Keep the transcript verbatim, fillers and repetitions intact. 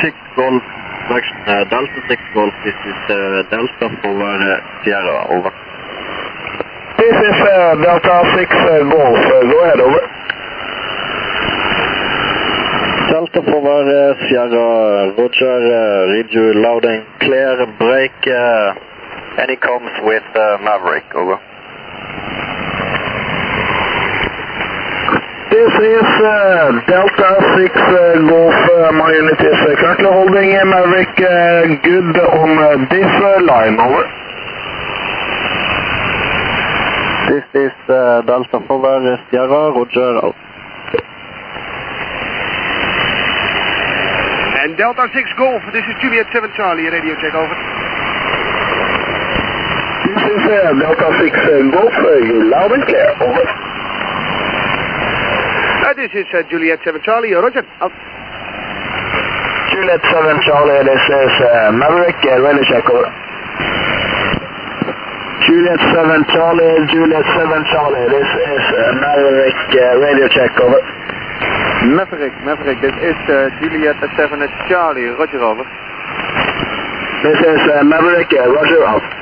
six Golf, correction, uh, Delta six Golf, this is uh, Delta for uh, Sierra, over. This is uh, Delta six uh, Golf, uh, go ahead, over. Delta for uh, Sierra, Roger, uh, read you loud and clear, break, uh, any comms with uh, Maverick, over. This is uh, Delta six uh, Golf, uh, my unit is uh, currently holding uh, Maverick uh, good on uh, this uh, line, over. This is uh, Delta for uh, Sierra, Roger, out. And Delta six Golf, this is Juliet seven Charlie, radio check, over. This is uh, Delta six uh, Golf, uh, you loud and clear, over. Uh, this is uh, Juliet seven Charlie, roger, out. Juliet seven Charlie, this is uh, Maverick, uh, radio check, over. Juliet seven Charlie, Juliet seven Charlie, this is uh, Maverick, uh, radio check, over. Maverick, Maverick, this is uh, Juliet seven Charlie, roger, over. This is uh, Maverick, uh, roger, out.